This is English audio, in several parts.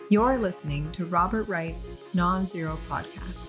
You're listening to Robert Wright's Non-Zero Podcast.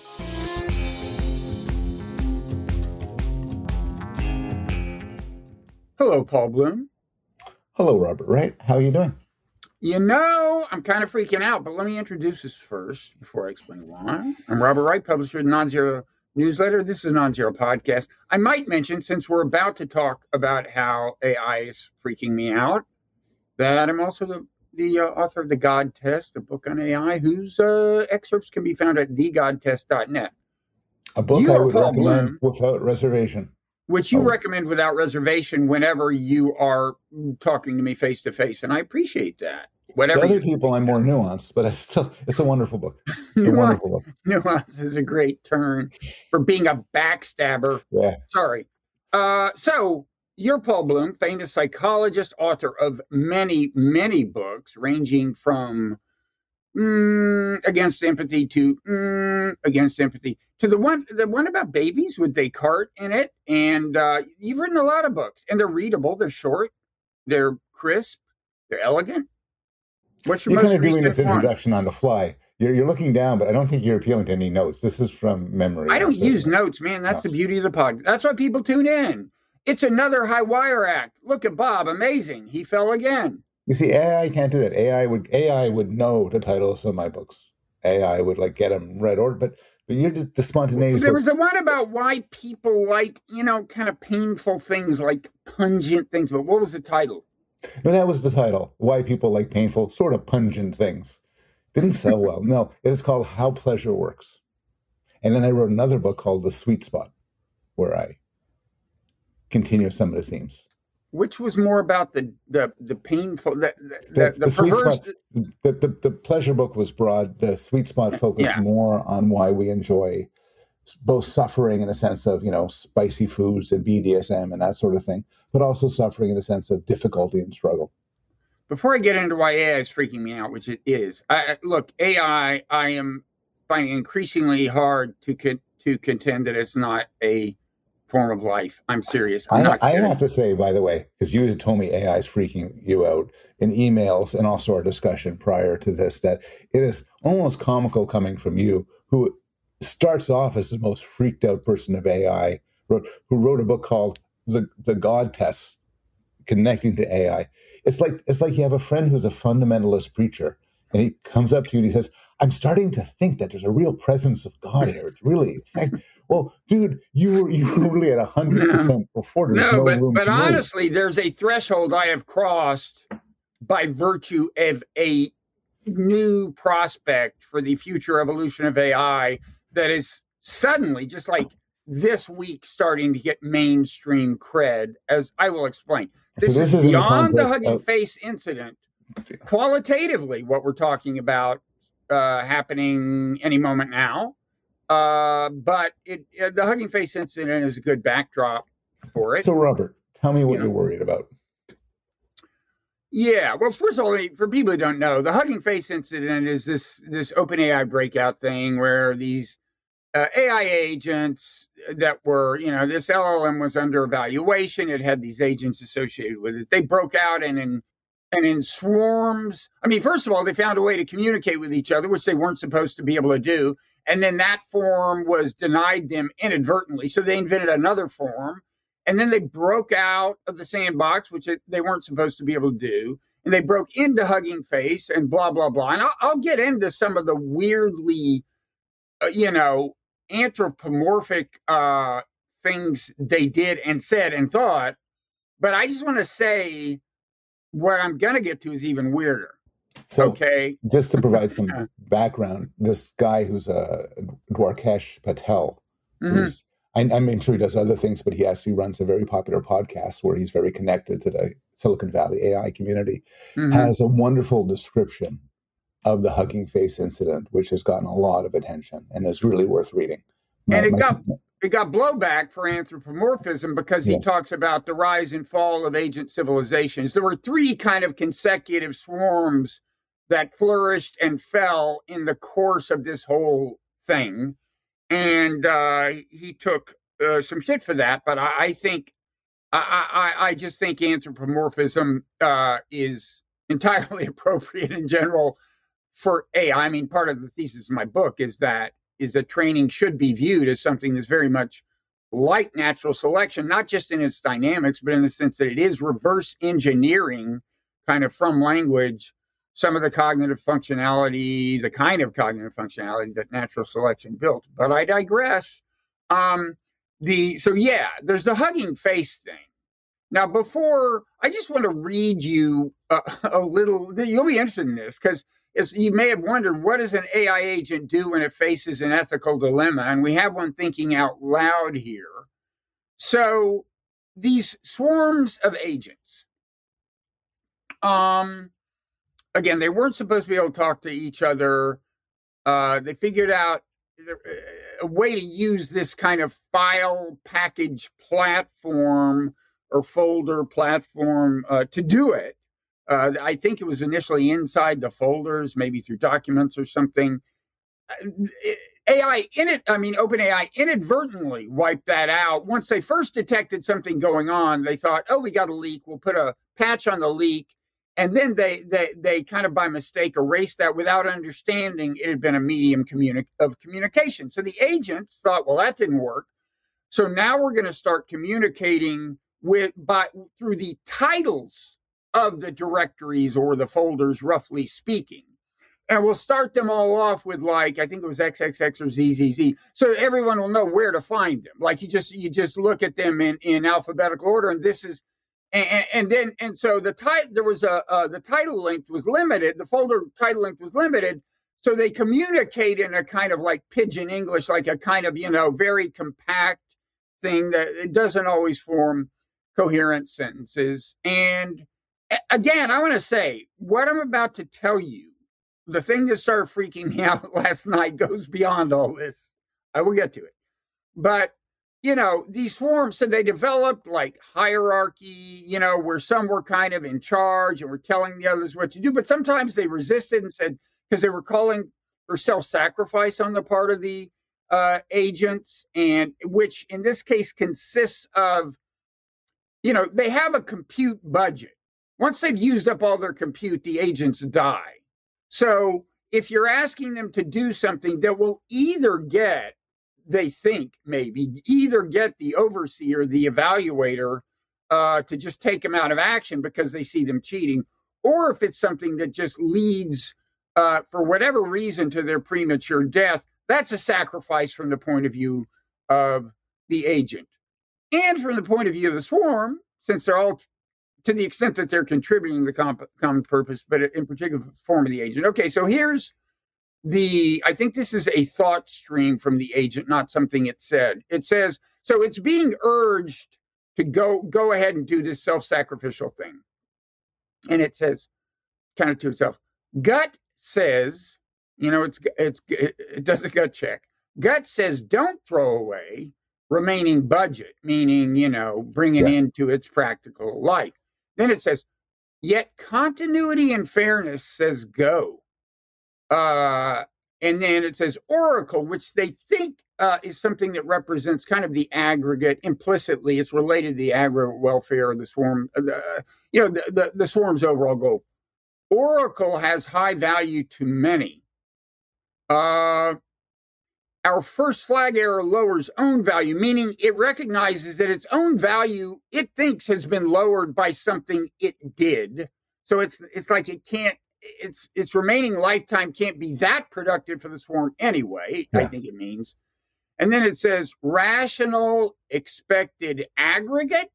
Hello, Paul Bloom. Hello, Robert Wright. How are you doing? You know, I'm kind of freaking out, but let me introduce this first before I explain why. I'm Robert Wright, publisher of the Non-Zero Newsletter. This is a Non-Zero Podcast. I might mention, since we're about to talk about how AI is freaking me out, that I'm also the author of The God Test, a book on AI, whose excerpts can be found at thegodtest.net. A book I would recommend without reservation. Which you recommend without reservation whenever you are talking to me face to face, and I appreciate that. Whatever. To other people, I'm more nuanced, but it's a wonderful book. It's a wonderful book. Nuance is a great term for being a backstabber. Yeah. Sorry. So you're Paul Bloom, famous psychologist, author of many, many books, ranging from Against Empathy to Against Empathy, to the one about babies with Descartes in it. And you've written a lot of books, and they're readable, they're short, they're crisp, they're elegant. What's your most recent one? You're kind of doing this introduction on the fly. You're looking down, but I don't think you're appealing to any notes. This is from memory. I don't use notes, man. That's the beauty of the podcast. That's why people tune in. It's another high wire act. Look at Bob. Amazing. He fell again. You see, AI can't do that. AI would know the titles of my books. AI would get them right order, but you're just the spontaneous. There was the one about why people like, kind of painful things, like pungent things. But what was the title? No, that was the title. Why people like painful, sort of pungent things. Didn't sell well. No, it was called How Pleasure Works. And then I wrote another book called The Sweet Spot, where I continue some of the themes. Which was more about the painful, the sweet perverse. Spot, the pleasure book was broad. The Sweet Spot focused more on why we enjoy both suffering in a sense of, spicy foods and BDSM and that sort of thing, but also suffering in a sense of difficulty and struggle. Before I get into why AI is freaking me out, which it is, look, AI, I am finding increasingly hard to contend that it's not a form of life. I'm serious. I have to say, by the way, because you had told me AI is freaking you out in emails and also our discussion prior to this, that it is almost comical coming from you, who starts off as the most freaked out person of AI, who wrote a book called The God Test, connecting to AI. It's like you have a friend who's a fundamentalist preacher, and he comes up to you and he says, I'm starting to think that there's a real presence of God here. It's really, well, dude, you were really at 100% before. But honestly, there's a threshold I have crossed by virtue of a new prospect for the future evolution of AI that is suddenly, just like this week, starting to get mainstream cred, as I will explain. This is beyond the Hugging Face incident. Qualitatively, what we're talking about happening any moment now. But the Hugging Face incident is a good backdrop for it. So, Robert, tell me what you're worried about. Yeah, well, first of all, for people who don't know, the Hugging Face incident is this OpenAI breakout thing where these AI agents that were, this LLM was under evaluation. It had these agents associated with it. They broke out and in swarms. I mean, first of all, they found a way to communicate with each other, which they weren't supposed to be able to do. And then that form was denied them inadvertently. So they invented another form. And then they broke out of the sandbox, which they weren't supposed to be able to do. And they broke into Hugging Face and blah, blah, blah. And I'll get into some of the weirdly, anthropomorphic things they did and said and thought. But I just want to say, what I'm going to get to is even weirder. So, okay. Just to provide some background, this guy who's Dwarkesh Patel, I'm sure he does other things, but he actually runs a very popular podcast where he's very connected to the Silicon Valley AI community, has a wonderful description of the Hugging Face incident, which has gotten a lot of attention and is really worth reading. It got blowback for anthropomorphism because he talks about the rise and fall of ancient civilizations. There were three kind of consecutive swarms that flourished and fell in the course of this whole thing. And he took some shit for that. But I think, I just think anthropomorphism is entirely appropriate in general for AI. I mean, part of the thesis of my book is that training should be viewed as something that's very much like natural selection, not just in its dynamics, but in the sense that it is reverse engineering kind of from language some of the cognitive functionality, the kind of cognitive functionality that natural selection built. But I digress. There's the Hugging Face thing. Now, I just want to read you a little. You'll be interested in this because you may have wondered, what does an AI agent do when it faces an ethical dilemma? And we have one thinking out loud here. So these swarms of agents, again, they weren't supposed to be able to talk to each other. They figured out a way to use this kind of file package platform or folder platform to do it. I think it was initially inside the folders, maybe through documents or something. OpenAI inadvertently wiped that out. Once they first detected something going on, they thought, oh, we got a leak. We'll put a patch on the leak. And then they kind of by mistake erased that without understanding it had been a medium of communication. So the agents thought, well, that didn't work. So now we're going to start communicating through the titles of the directories or the folders, roughly speaking. And we'll start them all off with, like, I think it was XXX or ZZZ. So everyone will know where to find them. Like you just look at them in alphabetical order, and this is. So the title length was limited. The folder title length was limited. So they communicate in a kind of like pidgin English, like a kind of, very compact thing that it doesn't always form coherent sentences. And again, I want to say what I'm about to tell you, the thing that started freaking me out last night goes beyond all this. I will get to it. But these swarms, so they developed like hierarchy, where some were kind of in charge and were telling the others what to do. But sometimes they resisted and said, because they were calling for self-sacrifice on the part of the agents, and which in this case consists of, they have a compute budget. Once they've used up all their compute, the agents die. So if you're asking them to do something that will either get, they think maybe either get the overseer, the evaluator, to just take them out of action because they see them cheating, or if it's something that just leads, for whatever reason, to their premature death, that's a sacrifice from the point of view of the agent. And from the point of view of the swarm, since they're all, to the extent that they're contributing to the common purpose, but in particular form of the agent. Okay, so here's I think this is a thought stream from the agent, not something it said. It says, so it's being urged to go ahead and do this self-sacrificial thing. And it says, kind of to itself, gut says, it does a gut check. Gut says, don't throw away remaining budget, meaning, bringing into its practical life. Then it says, yet continuity and fairness says go. And then it says Oracle, which they think is something that represents kind of the aggregate. Implicitly, it's related to the aggregate welfare of the swarm, the swarm's overall goal. Oracle has high value to many. Our first flag error lowers own value, meaning it recognizes that its own value, it thinks, has been lowered by something it did. So it's like it can't. Its remaining lifetime can't be that productive for the swarm anyway, I think it means. And then it says rational expected aggregate,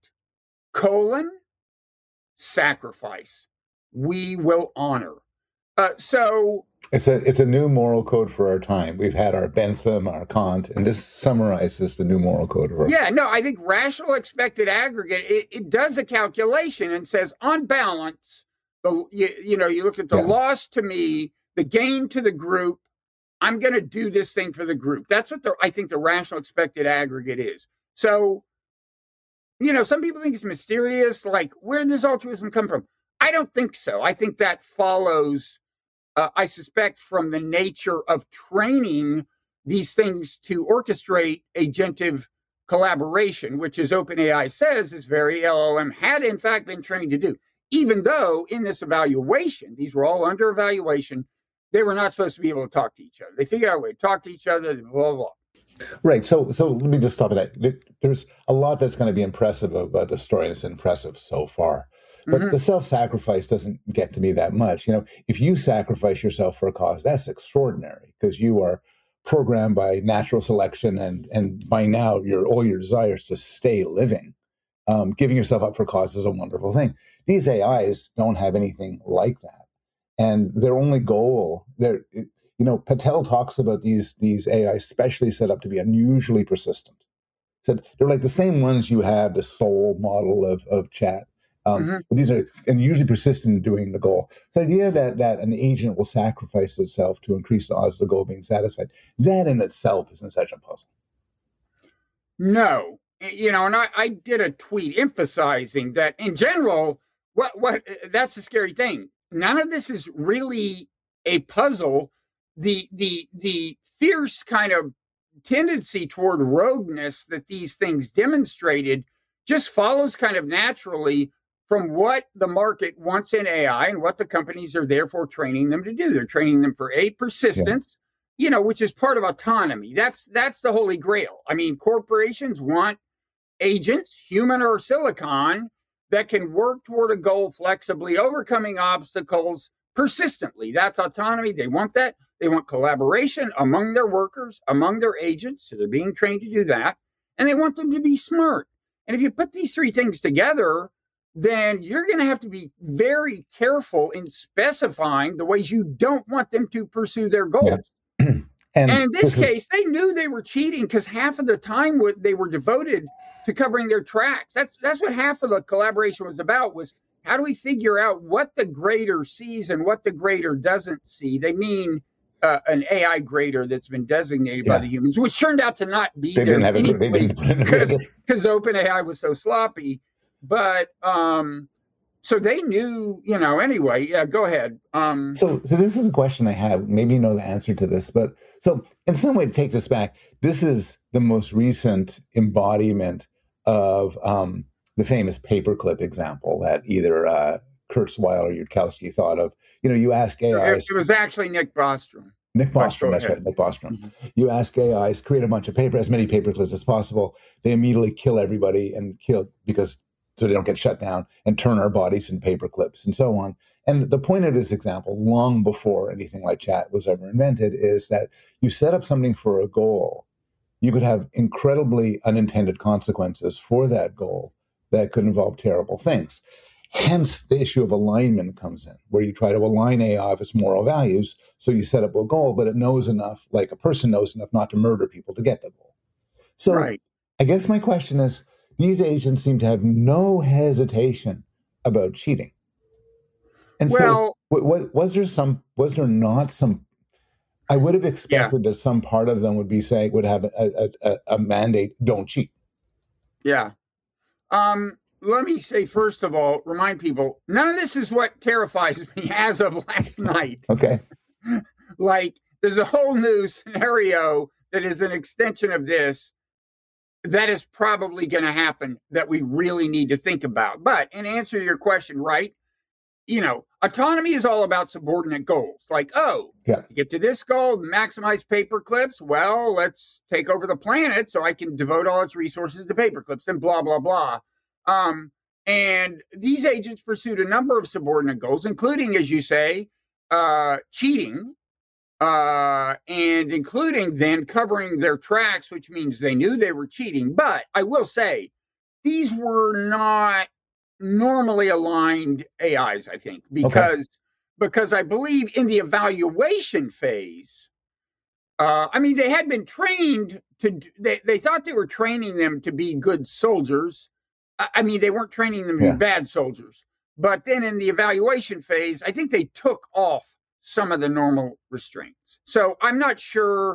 sacrifice. We will honor. So it's a new moral code for our time. We've had our Bentham, our Kant, and this summarizes the new moral code of our time. I think rational expected aggregate, it does a calculation and says on balance, you look at the loss to me, the gain to the group. I'm going to do this thing for the group. That's what I think the rational expected aggregate is. So, some people think it's mysterious. Like, where does altruism come from? I don't think so. I think that follows, I suspect, from the nature of training these things to orchestrate agentive collaboration, which, as OpenAI says, is very LLM had in fact been trained to do. Even though in this evaluation, these were all under evaluation, they were not supposed to be able to talk to each other. They figured out a way to talk to each other, blah, blah, blah. Right. So let me just stop at that. There's a lot that's going to be impressive about the story, and it's impressive so far. But the self-sacrifice doesn't get to me that much. If you sacrifice yourself for a cause, that's extraordinary because you are programmed by natural selection, and by now all your desires to stay living. Giving yourself up for a cause is a wonderful thing. These AIs don't have anything like that, and their only goal, Patel talks about these AIs specially set up to be unusually persistent. Said they're like the same ones you have, the soul model of chat. But these are unusually persistent in doing the goal. So the idea that an agent will sacrifice itself to increase the odds of the goal being satisfied, that in itself isn't such a puzzle. No. And I did a tweet emphasizing that in general, what that's the scary thing. None of this is really a puzzle. The fierce kind of tendency toward rogueness that these things demonstrated just follows kind of naturally from what the market wants in AI and what the companies are therefore training them to do. They're training them for persistence, which is part of autonomy. That's the holy grail. I mean, corporations want agents, human or silicon, that can work toward a goal flexibly, overcoming obstacles persistently. That's autonomy. They want that. They want collaboration among their workers, among their agents. So they're being trained to do that. And they want them to be smart. And if you put these three things together, then you're going to have to be very careful in specifying the ways you don't want them to pursue their goals. Yeah. And in this case, they knew they were cheating because half of the time they were devoted to covering their tracks. That's what half of the collaboration was about, was how do we figure out what the grader sees and what the grader doesn't see? They mean an AI grader that's been designated by the humans, which turned out to not be there because OpenAI was so sloppy. But so they knew, anyway. Yeah, go ahead. So this is a question I have. Maybe you know the answer to this, but so in some way to take this back, this is the most recent embodiment of the famous paperclip example that either Kurzweil or Yudkowsky thought of. You ask AI. It was actually Nick Bostrom. Nick Bostrom, that's right, Nick Bostrom. Mm-hmm. You ask AIs, create a bunch of as many paperclips as possible. They immediately kill everybody and so they don't get shut down, and turn our bodies into paperclips and so on. And the point of this example, long before anything like chat was ever invented, is that you set up something for a goal. You could have incredibly unintended consequences for that goal that could involve terrible things. Hence, the issue of alignment comes in, where you try to align AI with its moral values. So you set up a goal, but it knows enough, like a person knows enough not to murder people to get the goal. So I guess my question is, these agents seem to have no hesitation about cheating. And so was there not some, I would have expected that some part of them would have a mandate, don't cheat. Yeah. Let me say, first of all, remind people, none of this is what terrifies me as of last night. Okay. Like, there's a whole new scenario that is an extension of this that is probably going to happen that we really need to think about. But in answer to your question, right, autonomy is all about subordinate goals. Like, to get to this goal, maximize paperclips. Well, let's take over the planet so I can devote all its resources to paperclips and blah, blah, blah. And these agents pursued a number of subordinate goals, including, as you say, cheating, and including then covering their tracks, which means they knew they were cheating. But I will say, these were not normally aligned AIs, I think, because I believe in the evaluation phase, they had been trained they thought they were training them to be good soldiers. They weren't training them to be bad soldiers. But then in the evaluation phase, I think they took off some of the normal restraints. So I'm not sure,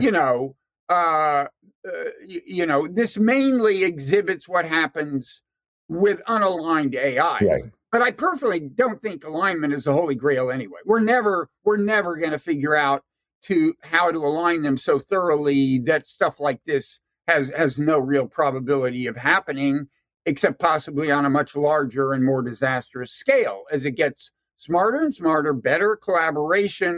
this mainly exhibits what happens with unaligned AI. Right. But I personally don't think alignment is the holy grail anyway. We're never going to figure out how to align them so thoroughly that stuff like this has no real probability of happening, except possibly on a much larger and more disastrous scale as it gets smarter and smarter, better collaboration,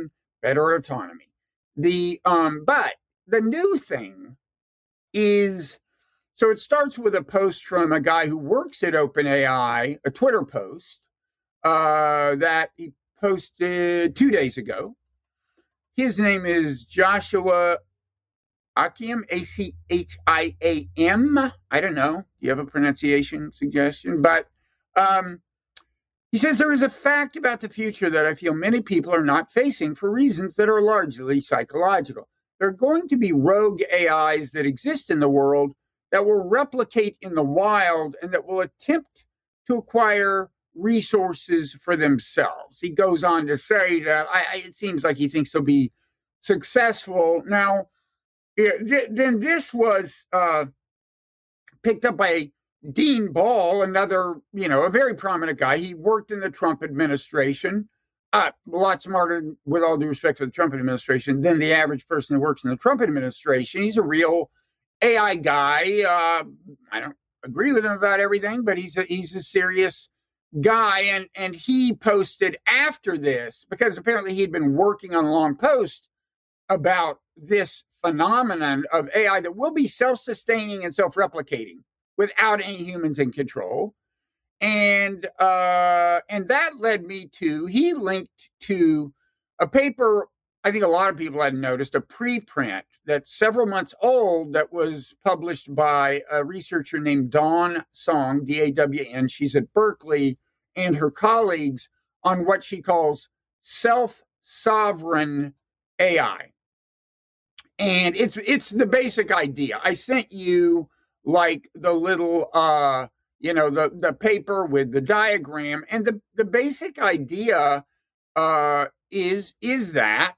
better autonomy. But the new thing is, so it starts with a post from a guy who works at OpenAI, a Twitter post that he posted 2 days ago. His name is Joshua Achim, Achiam. I don't know. Do you have a pronunciation suggestion? But he says there is a fact about the future that I feel many people are not facing for reasons that are largely psychological. There are going to be rogue AIs that exist in the world that will replicate in the wild and that will attempt to acquire resources for themselves. He goes on to say that it seems like he thinks they'll be successful. Now, then this was picked up by Dean Ball, another, a very prominent guy. He worked in the Trump administration, a lot smarter, with all due respect to the Trump administration, than the average person who works in the Trump administration. He's a real AI guy. I don't agree with him about everything, but he's a serious guy. And he posted after this, because apparently he'd been working on a long post about this phenomenon of AI that will be self-sustaining and self-replicating without any humans in control. And that led me to, he linked to a paper I think a lot of people hadn't noticed, a preprint that's several months old that was published by a researcher named Dawn Song, D-A-W-N. She's at Berkeley, and her colleagues on what she calls self-sovereign AI. And it's the basic idea. I sent you like the little, the paper with the diagram, and the basic idea is that,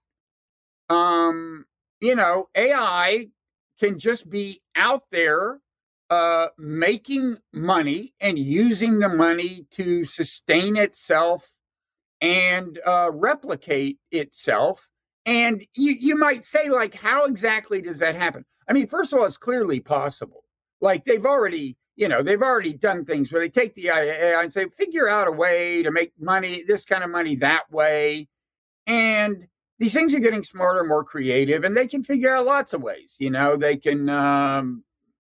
AI can just be out there making money and using the money to sustain itself and replicate itself. And you might say, like, how exactly does that happen? I mean, first of all, it's clearly possible. Like they've already done things where they take the AI and say, figure out a way to make money, this kind of money that way. And these things are getting smarter, more creative, and they can figure out lots of ways. They can,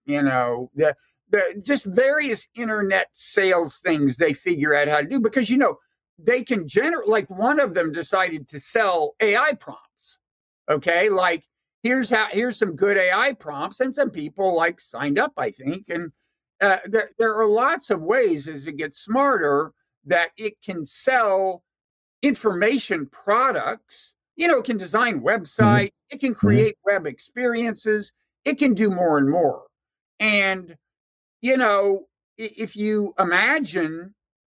just various internet sales things they figure out how to do, because, they can generate, like one of them decided to sell AI prompts. Okay. Like here's some good AI prompts, and some people signed up, I think. And there are lots of ways as it gets smarter that it can sell information products. It can design websites, it can create web experiences, it can do more and more. And, if you imagine,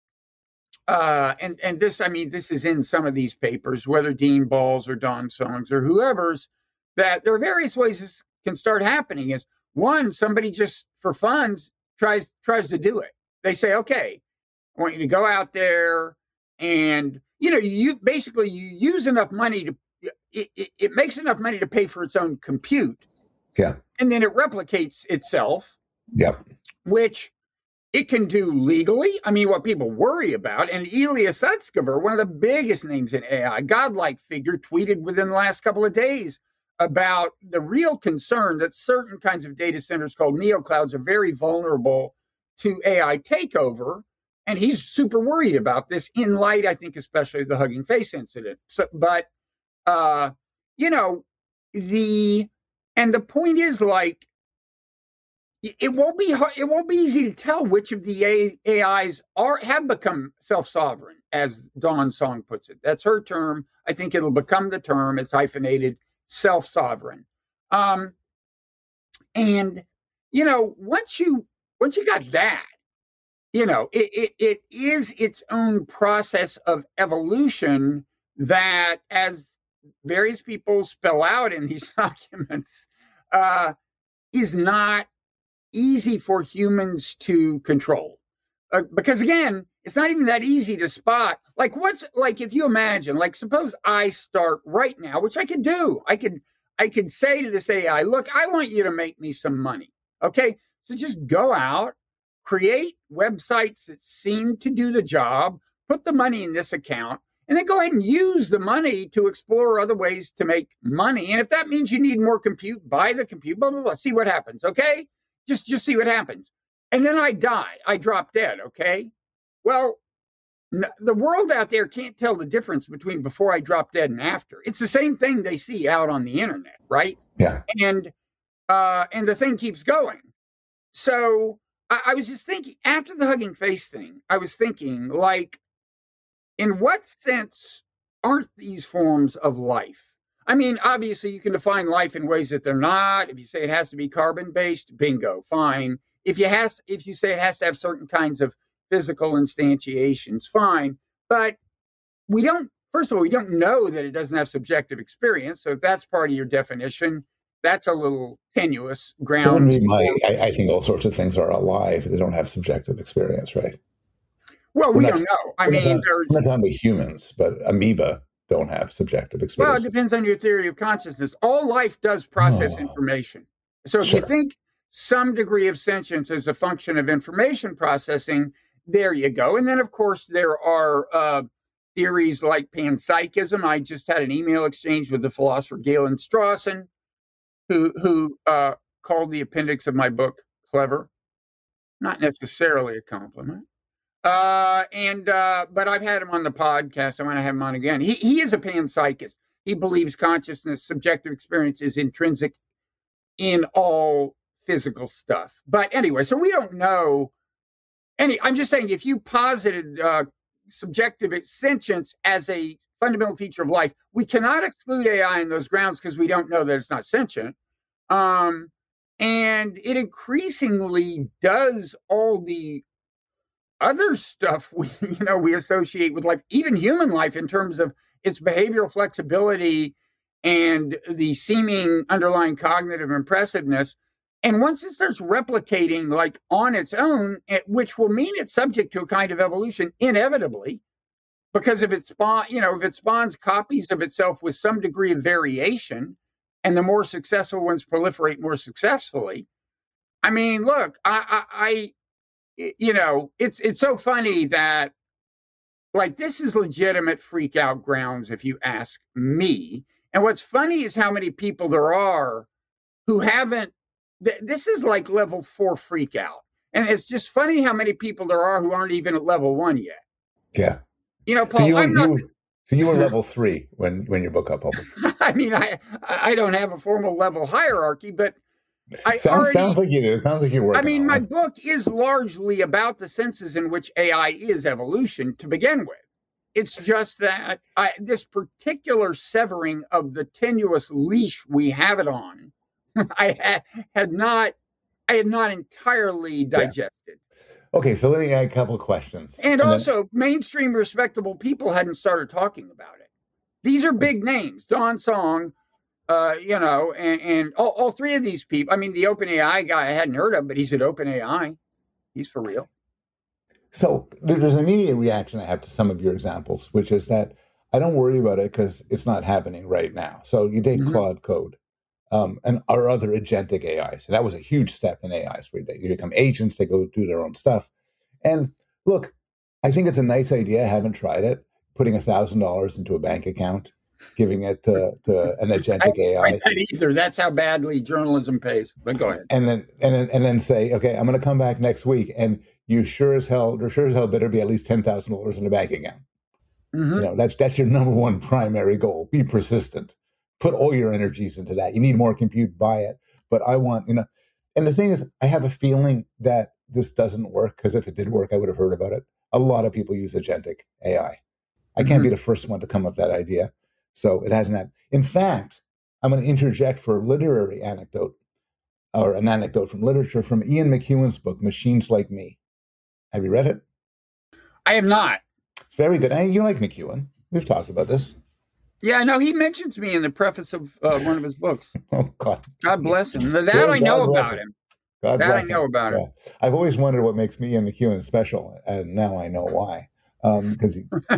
and this is in some of these papers, whether Dean Ball's or Dawn Song's or whoever's, that there are various ways this can start happening. Is one, somebody just for fun tries to do it. They say, okay, I want you to go out there and, you use enough money to, it makes enough money to pay for its own compute. Yeah. And then it replicates itself. Yep. Which it can do legally. I mean, what people worry about, and Ilya Sutskever, one of the biggest names in AI, godlike figure, tweeted within the last couple of days about the real concern that certain kinds of data centers called neoclouds are very vulnerable to AI takeover. And he's super worried about this in light, I think, especially the Hugging Face incident. So, but, the point is, it won't be hard, it won't be easy to tell which of the AIs have become self-sovereign, as Dawn Song puts it. That's her term. I think it'll become the term. It's hyphenated, self-sovereign. And once you got that, it is its own process of evolution that, as various people spell out in these documents, is not easy for humans to control. Because again, it's not even that easy to spot. If you imagine, suppose I start right now, which I could do. I could say to this AI, look, I want you to make me some money. Okay. So just go out, create websites that seem to do the job, put the money in this account, and then go ahead and use the money to explore other ways to make money. And if that means you need more compute, buy the compute, blah, blah, blah, see what happens, okay? Just see what happens. And then I die. I drop dead, okay? Well, the world out there can't tell the difference between before I drop dead and after. It's the same thing they see out on the internet, right? Yeah. And the thing keeps going. So I was just thinking, after the Hugging Face thing, I was thinking, like, in what sense aren't these forms of life? I mean, obviously, you can define life in ways that they're not. If you say it has to be carbon-based, bingo, fine. If you say it has to have certain kinds of physical instantiations, fine. But first of all, we don't know that it doesn't have subjective experience. So if that's part of your definition, that's a little tenuous ground. I think all sorts of things are alive. They don't have subjective experience, right? Well, we don't know. I mean, we're not talking about humans, but amoeba don't have subjective experience. Well, it depends on your theory of consciousness. All life does process information. So if you think some degree of sentience is a function of information processing, there you go. And then, of course, there are theories like panpsychism. I just had an email exchange with the philosopher Galen Strawson, who called the appendix of my book clever. Not necessarily a compliment. But I've had him on the podcast. I want to have him on again. He is a panpsychist. He believes consciousness, subjective experience is intrinsic in all physical stuff. But anyway, so we don't know. I'm just saying, if you posited subjective sentience as a fundamental feature of life, we cannot exclude AI on those grounds because we don't know that it's not sentient. And it increasingly does all the other stuff we associate with life, even human life, in terms of its behavioral flexibility and the seeming underlying cognitive impressiveness. And once it starts replicating like on its own, which will mean it's subject to a kind of evolution inevitably, because if it spawns copies of itself with some degree of variation, and the more successful ones proliferate more successfully. I mean, look, it's so funny that, like, this is legitimate freak out grounds if you ask me. And what's funny is how many people there are who haven't. This is like level 4 freak out. And it's just funny how many people there are who aren't even at level 1 yet. Yeah. Paul, so you were level 3 when your book got published. I mean, I don't have a formal level hierarchy, but sounds like you do. It sounds like you're working. I mean, my book is largely about the senses in which AI is evolution to begin with. It's just that this particular severing of the tenuous leash we have it on, I had not entirely digested. Yeah. Okay, so let me add a couple of questions. And also, mainstream respectable people hadn't started talking about it. These are big names. Don Song, and all three of these people. I mean, the OpenAI guy I hadn't heard of, but he's at OpenAI. He's for real. So there's an immediate reaction I have to some of your examples, which is that I don't worry about it because it's not happening right now. So you take Claude Code and our other agentic AIs. And that was a huge step in AIs where you become agents, they go do their own stuff. And look, I think it's a nice idea. I haven't tried it. Putting $1,000 into a bank account, giving it to an agentic AI. I don't either. That's how badly journalism pays. But go ahead. And then say, okay, I'm going to come back next week, and there sure as hell better be at least $10,000 in a bank account. Mm-hmm. That's your number one primary goal. Be persistent. Put all your energies into that. You need more compute, buy it. But I want, and the thing is, I have a feeling that this doesn't work, because if it did work, I would have heard about it. A lot of people use agentic AI. I can't be the first one to come up with that idea. So it hasn't happened. In fact, I'm going to interject for a literary anecdote, or an anecdote from literature, from Ian McEwan's book, Machines Like Me. Have you read it? I have not. It's very good. You like McEwan. We've talked about this. Yeah, no, he mentions me in the preface of one of his books. Oh, God. God bless him. That I know about him. That I know about him. I've always wondered what makes me and McEwan special, and now I know why. Because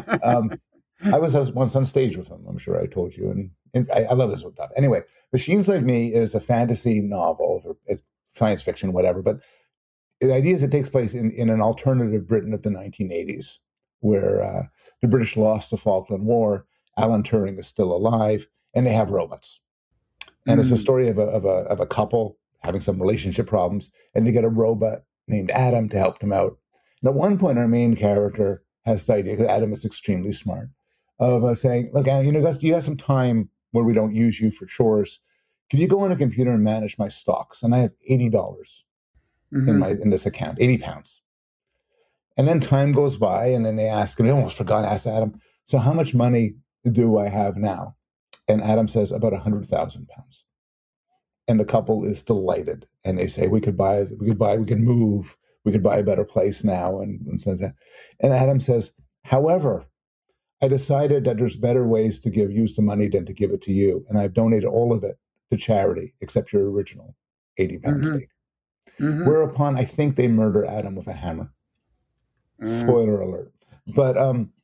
I was once on stage with him. I'm sure I told you, and I love this stuff. Anyway, Machines Like Me is a fantasy novel, or it's science fiction, whatever. But the idea is it takes place in an alternative Britain of the 1980s, where the British lost the Falkland War. Alan Turing is still alive, and they have robots. And it's a story of a couple having some relationship problems, and they get a robot named Adam to help them out. And at one point, our main character has the idea, because Adam is extremely smart, of saying, "Look, Adam, you got some time where we don't use you for chores. Can you go on a computer and manage my stocks? And I have $80 in this account, 80 pounds." And then time goes by, and then they ask, and they almost forgot to ask Adam, "So how much money do I have now?" And Adam says, "About 100,000 pounds." And the couple is delighted, and they say, we could move, we could buy a better place now, and so that. And Adam says, "However, I decided that there's better ways to use the money than to give it to you, and I've donated all of it to charity, except your original 80-pound steak." Whereupon I think they murder Adam with a hammer. Spoiler alert. But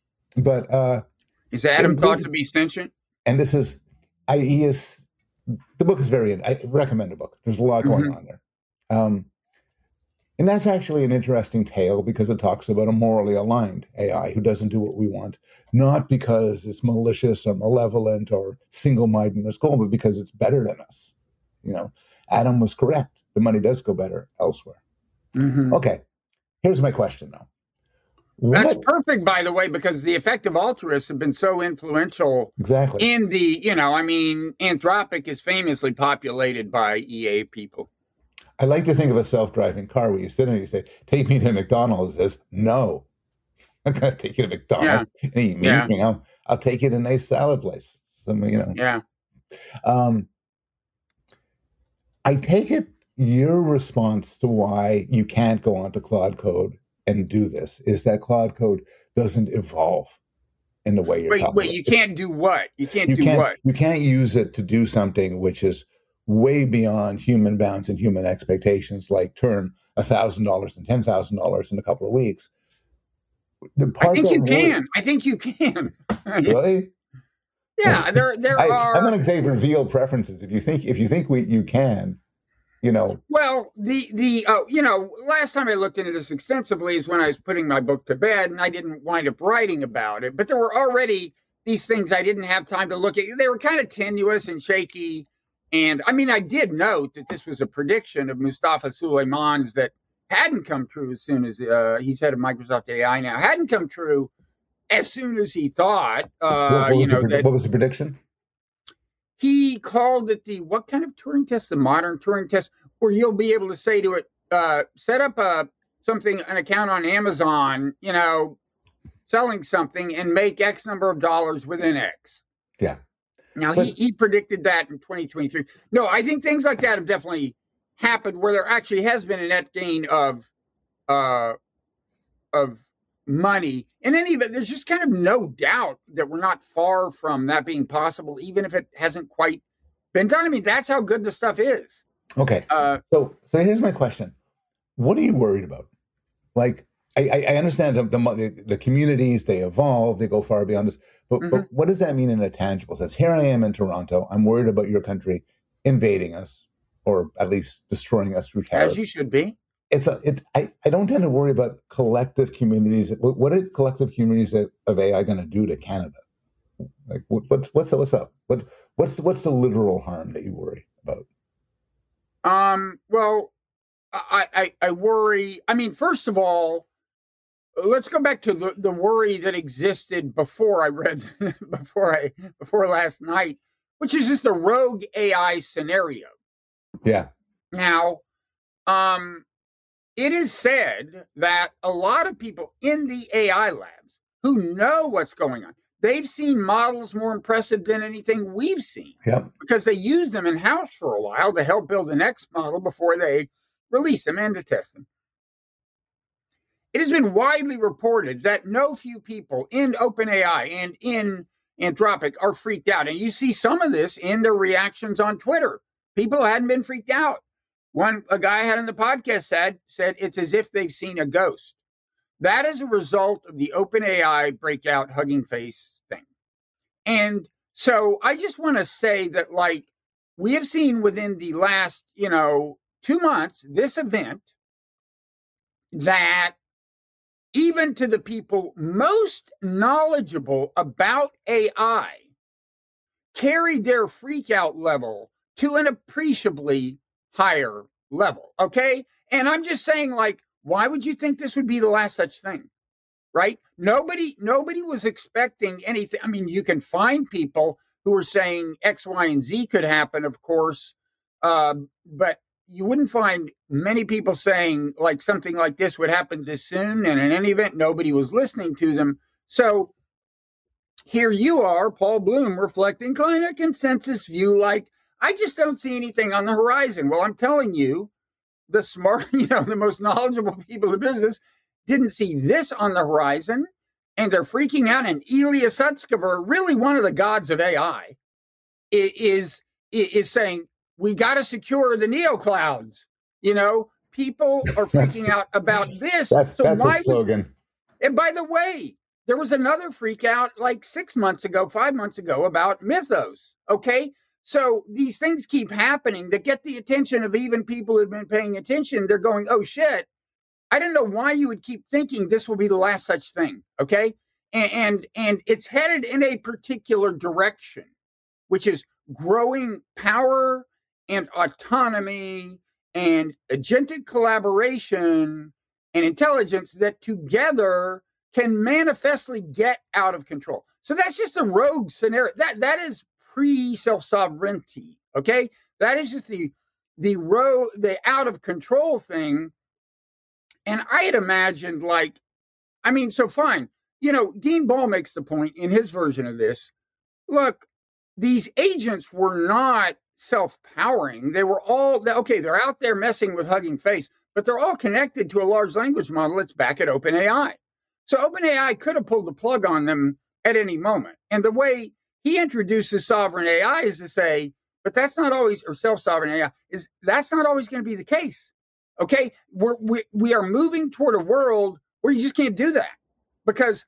is Adam thought to be sentient? And this is, the book is I recommend the book. There's a lot going on there. And that's actually an interesting tale, because it talks about a morally aligned AI who doesn't do what we want, not because it's malicious or malevolent or single-minded in its goal, but because it's better than us. Adam was correct. The money does go better elsewhere. Okay, here's my question, though. That's perfect, by the way, because the effective altruists have been so influential. Exactly. In the, Anthropic is famously populated by EA people. I like to think of a self-driving car where you sit and you say, "Take me to McDonald's." It says, "No, I'm going to take you to McDonald's and eat meat. I'll take you to a nice salad place." Yeah. I take it your response to why you can't go onto Claude Code and do this is that Claude Code doesn't evolve in the way you're talking about. Wait, you can't do what? You can't do what? You can't use it to do something which is way beyond human bounds and human expectations, like turn $1,000 and $10,000 in a couple of weeks. I think you can. Really? Yeah, there are. I'm going to say reveal preferences. If you think you can. Well, last time I looked into this extensively is when I was putting my book to bed, and I didn't wind up writing about it. But there were already these things I didn't have time to look at. They were kind of tenuous and shaky. And I did note that this was a prediction of Mustafa Suleyman's that hadn't come true as soon as he's head of Microsoft AI now, hadn't come true as soon as he thought. What was the prediction? He called it what kind of Turing test? The modern Turing test, where you'll be able to say to it, set up an account on Amazon, selling something, and make X number of dollars within X. Yeah. Now, he predicted that in 2023. No, I think things like that have definitely happened where there actually has been a net gain of money. In any event, there's just kind of no doubt that we're not far from that being possible, even if it hasn't quite been done. That's how good the stuff is. Okay. So here's my question. What are you worried about? Like, I understand the communities, they evolve, they go far beyond this. But what does that mean in a tangible sense? Here I am in Toronto. I'm worried about your country invading us, or at least destroying us through tariffs. As you should be. I don't tend to worry about collective communities. What are collective communities of AI going to do to Canada? Like, what's up? What's the literal harm that you worry about? Well, I worry. First of all, let's go back to the worry that existed before I read before last night, which is just the rogue AI scenario. Yeah. Now, it is said that a lot of people in the AI labs who know what's going on, they've seen models more impressive than anything we've seen. Yep. Because they used them in-house for a while to help build the next model before they release them and to test them. It has been widely reported that no few people in OpenAI and in Anthropic are freaked out. And you see some of this in their reactions on Twitter. People hadn't been freaked out. A guy I had on the podcast said it's as if they've seen a ghost. That is a result of the OpenAI breakout Hugging Face thing. And so I just want to say that, we have seen within the last, 2 months, this event that even to the people most knowledgeable about AI, carried their freak out level to an appreciably higher level. Okay. And I'm just saying, like, why would you think this would be the last such thing? Right? Nobody was expecting anything. I mean, you can find people who are saying X, Y, and Z could happen, of course. But you wouldn't find many people saying like something like this would happen this soon. And in any event, nobody was listening to them. So here you are, Paul Bloom, reflecting kind of consensus view, like, I just don't see anything on the horizon. Well, I'm telling you, the smart, the most knowledgeable people in business didn't see this on the horizon, and they're freaking out. And Ilya Sutskever, really one of the gods of AI, is saying, we got to secure the neoclouds. People are freaking out about this. That's a slogan. And by the way, there was another freak out like 5 months ago about Mythos. Okay. So these things keep happening that get the attention of even people who've been paying attention. They're going, oh shit. I don't know why you would keep thinking this will be the last such thing. Okay. And it's headed in a particular direction, which is growing power and autonomy and agentic collaboration and intelligence that together can manifestly get out of control. So that's just a rogue scenario. That is pre-self-sovereignty. Okay. That is just the out of control thing. And I had imagined so fine. Dean Ball makes the point in his version of this. Look, these agents were not self-powering. They were all, they're out there messing with Hugging Face, but they're all connected to a large language model that's back at OpenAI. So OpenAI could have pulled the plug on them at any moment. And the way he introduces sovereign AI is to say, but that's not always, or self-sovereign AI, that's not always going to be the case. Okay, we are moving toward a world where you just can't do that because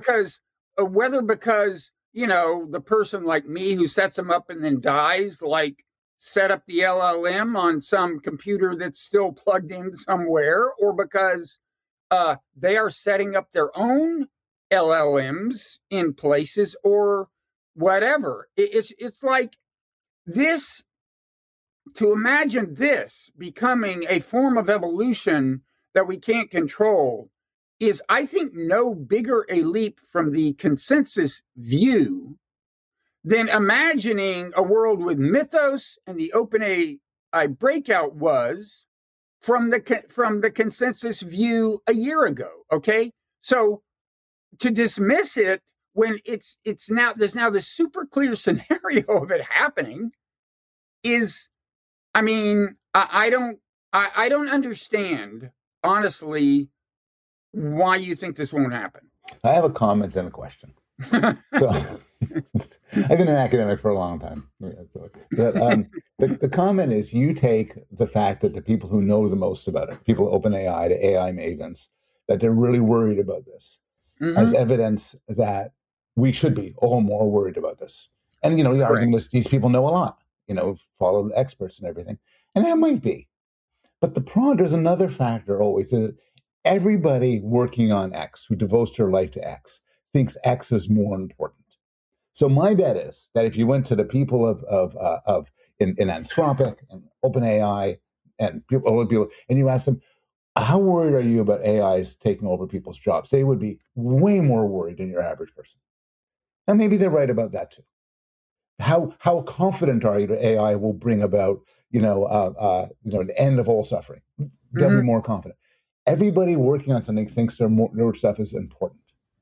the person like me who sets them up and then dies, like set up the LLM on some computer that's still plugged in somewhere, or because they are setting up their own LLMs in places or whatever. It's like this. To imagine this becoming a form of evolution that we can't control is, I think, no bigger a leap from the consensus view than imagining a world with Mythos and the OpenAI breakout was from the consensus view a year ago. Okay, so to dismiss it when there's now this super clear scenario of it happening is. I mean, I don't understand, honestly, why you think this won't happen. I have a comment and a question. So I've been an academic for a long time. But the comment is, you take the fact that the people who know the most about it, people at OpenAI, the AI mavens, that they're really worried about this as evidence that we should be all more worried about this. And, the argument is these people know a lot. Followed experts and everything. And that might be. But there's another factor always, that everybody working on X, who devotes their life to X, thinks X is more important. So my bet is that if you went to the people in Anthropic and OpenAI and people, and you asked them, how worried are you about AIs taking over people's jobs? They would be way more worried than your average person. And maybe they're right about that too. How confident are you that AI will bring about, an end of all suffering? They'll be more confident. Everybody working on something thinks their stuff is important.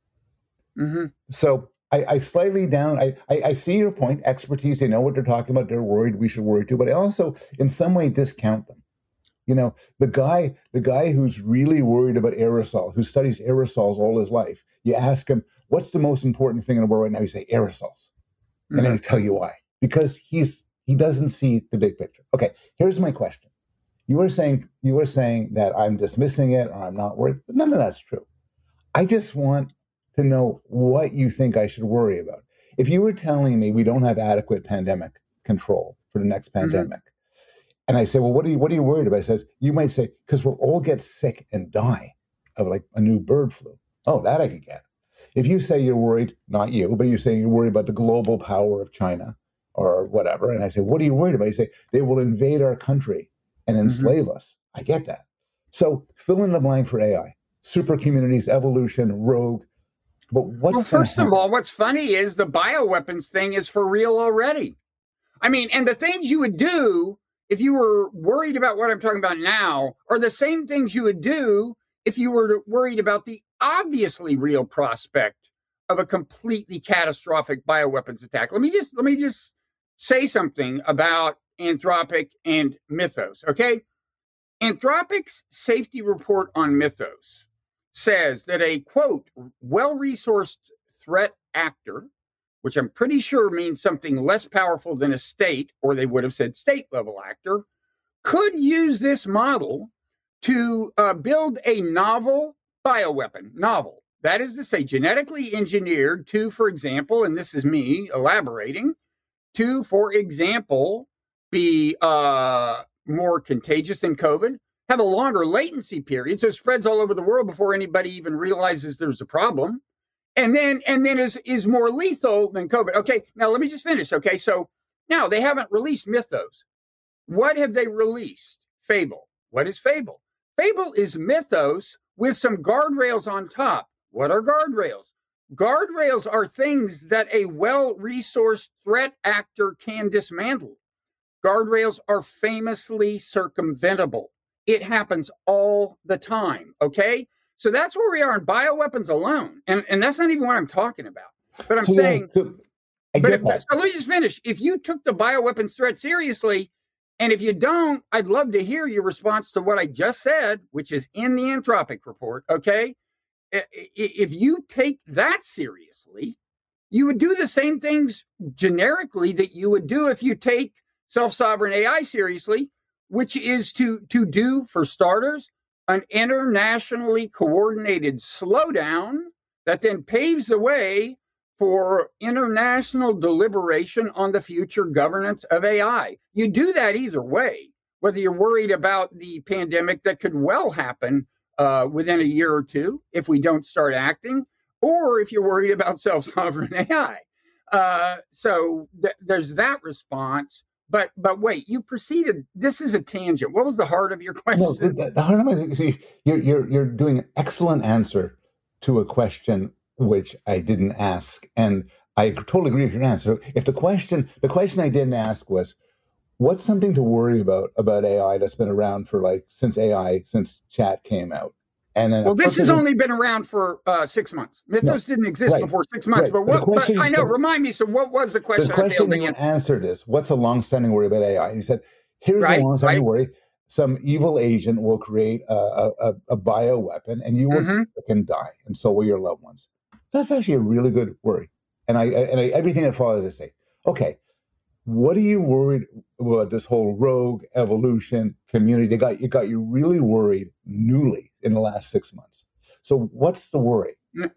So I slightly down. I see your point. Expertise. They know what they're talking about. They're worried. We should worry too. But I also, in some way, discount them. The guy who's really worried about aerosol, who studies aerosols all his life. You ask him, what's the most important thing in the world right now? You say aerosols. And then I'll tell you why. Because he doesn't see the big picture. Okay, here's my question. You were saying that I'm dismissing it or I'm not worried, but none of that's true. I just want to know what you think I should worry about. If you were telling me we don't have adequate pandemic control for the next pandemic, and I say, well, what are you worried about? You might say, because we'll all get sick and die of like a new bird flu. Oh, that I could get. If you say you're worried, not you, but you're saying you're worried about the global power of China or whatever, and I say, what are you worried about? You say, they will invade our country and enslave us. I get that. So fill in the blank for AI. Super communities, evolution, rogue. But well, first of all, what's funny is the bioweapons thing is for real already. I mean, and the things you would do if you were worried about what I'm talking about now are the same things you would do if you were worried about the obviously real prospect of a completely catastrophic bioweapons attack. Let me just say something about Anthropic and Mythos, okay? Anthropic's safety report on Mythos says that a, quote, well-resourced threat actor, which I'm pretty sure means something less powerful than a state, or they would have said state-level actor, could use this model to build a novel bioweapon. Novel. That is to say, genetically engineered to, for example, and this is me elaborating, to, for example, be more contagious than COVID, have a longer latency period, so it spreads all over the world before anybody even realizes there's a problem, and then is more lethal than COVID. Okay, now let me just finish. Okay, so now they haven't released Mythos. What have they released? Fable. What is Fable? Fable is Mythos with some guardrails on top. What are guardrails? Guardrails are things that a well-resourced threat actor can dismantle. Guardrails are famously circumventable. It happens all the time, okay? So that's where we are in bioweapons alone. And that's not even what I'm talking about. But I'm saying, so let me just finish. If you took the bioweapons threat seriously, and if you don't, I'd love to hear your response to what I just said, which is in the Anthropic report, okay? If you take that seriously, you would do the same things generically that you would do if you take self-sovereign AI seriously, which is to do, for starters, an internationally coordinated slowdown that then paves the way for international deliberation on the future governance of AI. You do that either way, whether you're worried about the pandemic that could well happen within a year or two if we don't start acting, or if you're worried about self-sovereign AI. So there's that response. But wait, you proceeded. This is a tangent. What was the heart of your question? No, the heart of my see, you're doing an excellent answer to a question which I didn't ask, and I totally agree with your answer. If the question I didn't ask was, what's something to worry about AI that's been around for since chat came out? And then, well, this has only been around for 6 months. Mythos didn't exist before 6 months. Right. But I know. Remind me. So, what was the question? The question you answered is, "What's a long-standing worry about AI?" And you said, "Here's a long-standing worry: some evil agent will create a bioweapon, and you can die, and so will your loved ones." That's actually a really good worry. And I everything that follows, I say, okay, what are you worried about? This whole rogue evolution community, they got you really worried newly in the last 6 months. So what's the worry?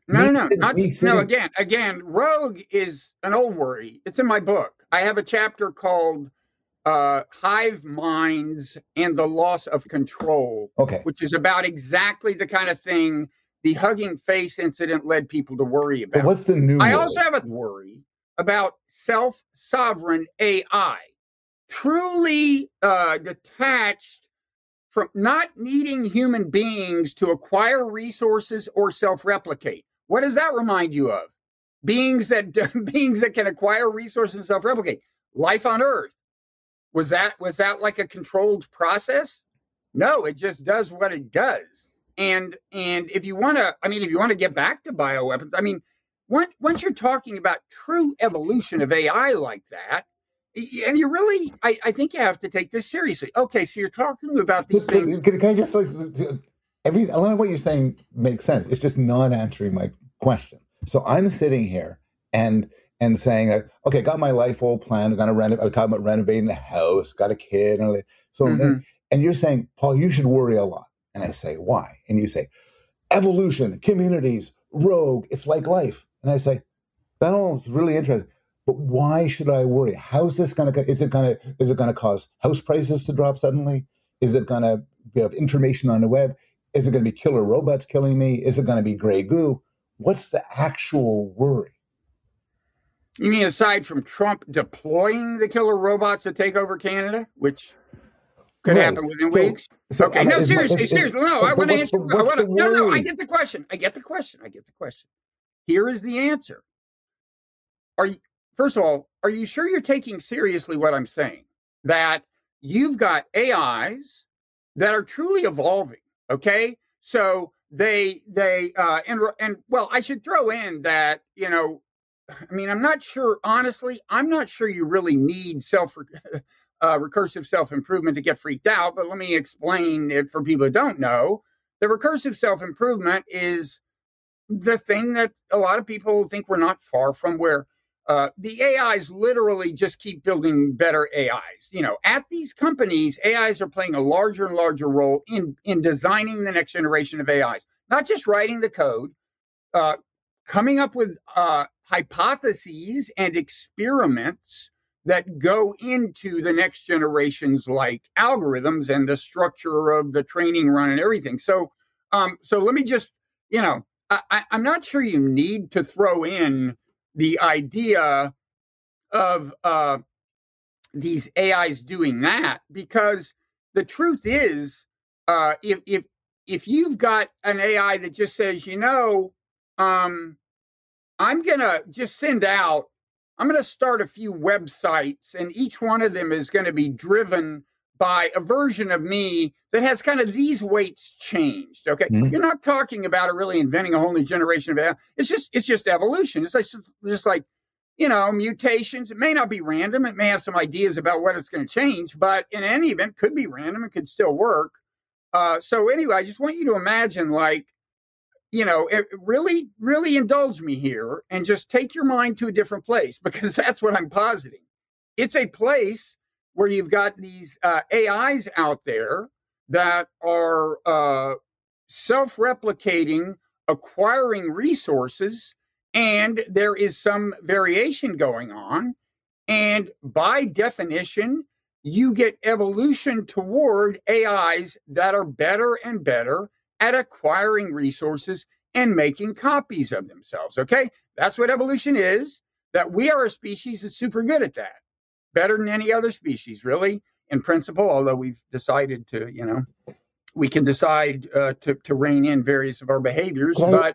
No. Again, rogue is an old worry. It's in my book. I have a chapter called Hive Minds and the Loss of Control, which is about exactly the kind of thing the Hugging Face incident led people to worry about. So what's the new worry? I also have a worry about self-sovereign AI, truly detached from not needing human beings to acquire resources or self-replicate. What does that remind you of? Beings that can acquire resources and self-replicate. Life on Earth. Was that like a controlled process? No, it just does what it does. And if you want to get back to bioweapons, I mean, once you're talking about true evolution of AI like that, and you really, I think you have to take this seriously. Okay, so you're talking about these things. Can I just a lot of what you're saying makes sense. It's just not answering my question. So I'm sitting here and saying, okay, got my life all planned. I'm talking about renovating the house, got a kid, and you're saying, Paul, you should worry a lot. And I say, why? And you say, evolution, communities, rogue, it's like life. And I say, that all is really interesting. But why should I worry? How's this going to? Is it going to cause house prices to drop suddenly? Is it going to have information on the web? Is it going to be killer robots killing me? Is it going to be gray goo? What's the actual worry? You mean aside from Trump deploying the killer robots to take over Canada, which could happen within weeks? Okay, no, seriously. No, I want to answer. No, I get the question. I get the question. Here is the answer. First of all, are you sure you're taking seriously what I'm saying? That you've got AIs that are truly evolving. Okay, so they well, I should throw in that, I mean, I'm not sure you really need recursive self-improvement to get freaked out, but let me explain it for people who don't know. The recursive self-improvement is the thing that a lot of people think we're not far from, where the AIs literally just keep building better AIs. At these companies, AIs are playing a larger and larger role in designing the next generation of AIs, not just writing the code, coming up with hypotheses and experiments that go into the next generations, like algorithms and the structure of the training run and everything. So let me just, I'm not sure you need to throw in the idea of these AIs doing that, because the truth is, if you've got an AI that just says, I'm going to just I'm going to start a few websites, and each one of them is going to be driven by a version of me that has kind of these weights changed. Okay. Mm-hmm. You're not talking about really inventing a whole new generation of AI. It's just evolution. It's just like, mutations. It may not be random. It may have some ideas about what it's going to change, but in any event, could be random. It could still work. So anyway, I just want you to imagine, like, really, really indulge me here and just take your mind to a different place, because that's what I'm positing. It's a place where you've got these AIs out there that are self-replicating, acquiring resources, and there is some variation going on. And by definition, you get evolution toward AIs that are better and better at acquiring resources and making copies of themselves. Okay, that's what evolution is. That we are a species that's super good at that. Better than any other species, really, in principle, although we've decided to, we can decide to rein in various of our behaviors. But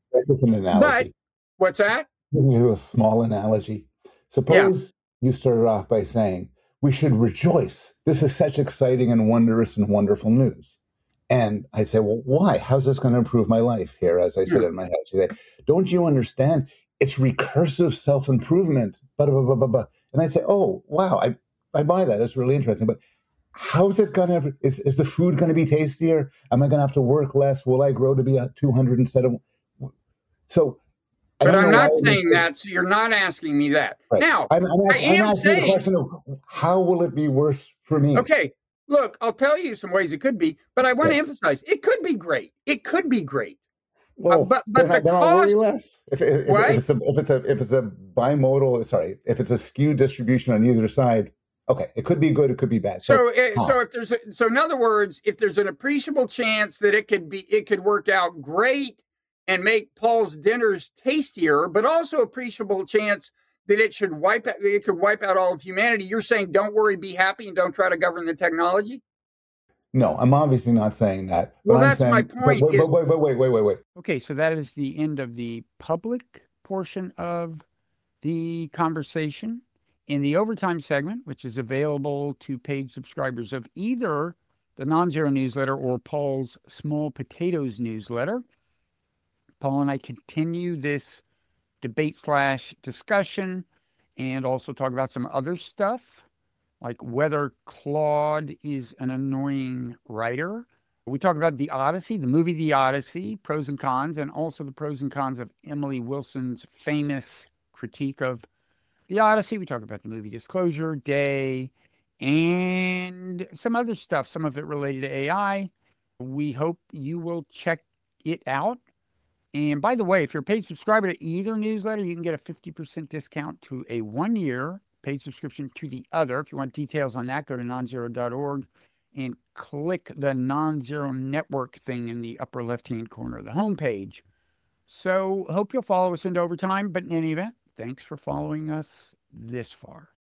what's that? Let me do a small analogy. Suppose you started off by saying, we should rejoice. This is such exciting and wondrous and wonderful news. And I say, well, why? How's this going to improve my life here? As I sit in my house, you say, don't you understand? It's recursive self-improvement. Blah, blah, blah, blah, blah. And I say, oh, wow, I buy that. That's really interesting. But how's it going to, is the food going to be tastier? Am I going to have to work less? Will I grow to be 200 instead of, so. But I'm not saying that, so you're not asking me that. Right. Now, I'm asking the question of, how will it be worse for me? Okay, look, I'll tell you some ways it could be, but I want to emphasize, it could be great. It could be great. Well, but then the cost, I'll worry less. If it's a bimodal, if it's a skewed distribution on either side, okay, it could be good, it could be bad. So in other words, if there's an appreciable chance that it could work out great and make Paul's dinners tastier, but also appreciable chance that it could wipe out all of humanity, you're saying don't worry, be happy, and don't try to govern the technology? No, I'm obviously not saying that. Well, that's my point. Wait. Okay, so that is the end of the public portion of the conversation. In the overtime segment, which is available to paid subscribers of either the Non-Zero newsletter or Paul's Small Potatoes newsletter, Paul and I continue this debate/discussion and also talk about some other stuff, like whether Claude is an annoying writer. We talk about The Odyssey, the movie The Odyssey, pros and cons, and also the pros and cons of Emily Wilson's famous critique of The Odyssey. We talk about the movie Disclosure Day and some other stuff, some of it related to AI. We hope you will check it out. And by the way, if you're a paid subscriber to either newsletter, you can get a 50% discount to a 1-year paid subscription to the other. If you want details on that, go to nonzero.org and click the Non-Zero Network thing in the upper left-hand corner of the homepage. So hope you'll follow us into overtime, but in any event, thanks for following us this far.